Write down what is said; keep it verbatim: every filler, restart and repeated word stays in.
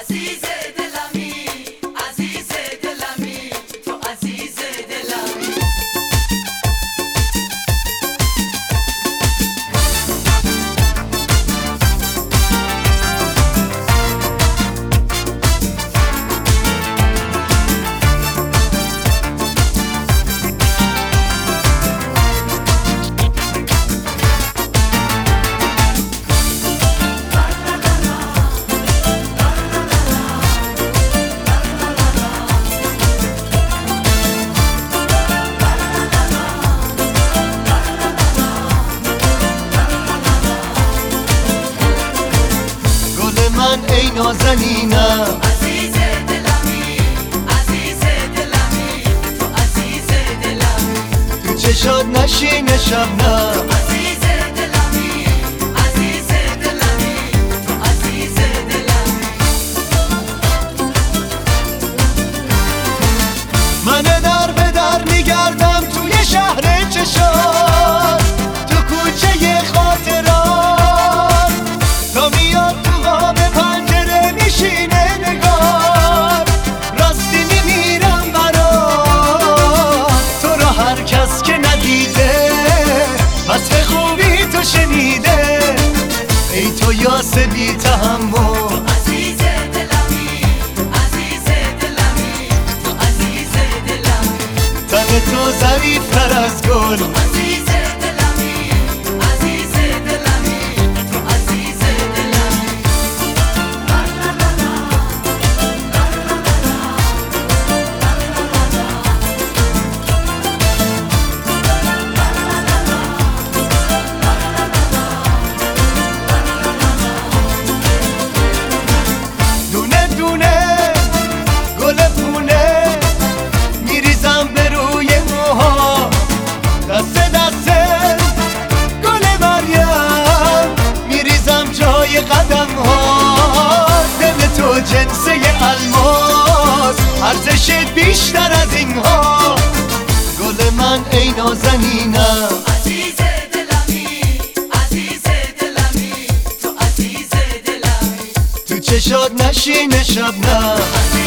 عزیز دلمی، عزیز دلمی، تو عزیز دلمی. ای نازنینم عزیز دلمی، عزیز دلمی، تو عزیز دلمی. تو چشات نشینه شبنم عزیز دلمی، عزیز دلمی، تو عزیز دلمی. من در به در میگردم توی شهر چشات، تو کوچه خاطرات، تا میاد تو قاب پنجره میشینه نگار، راستی میمیرم برات. تو را هر کس که ندیده وصف خوبی تو شنیده، ای تو یاس بی تحمل. عزیز دلمی، عزیز دلمی، تو عزیز دلمی. تن تو ظریفتر از گل، عزیز دلمی، عزیز دلمی، تو عزیز دلمی. دونه دونه گل پونه میریزم به روی موها، دسته دسته گل مریم میریزم جای قدم ها. دل تو جنسه الماس، ارزشت بیشتر از این ها. گل من ای نازنینم عزیز دلمی، عزیز دلمی، تو عزیز دلمی. تو چشات نشینه شبنم.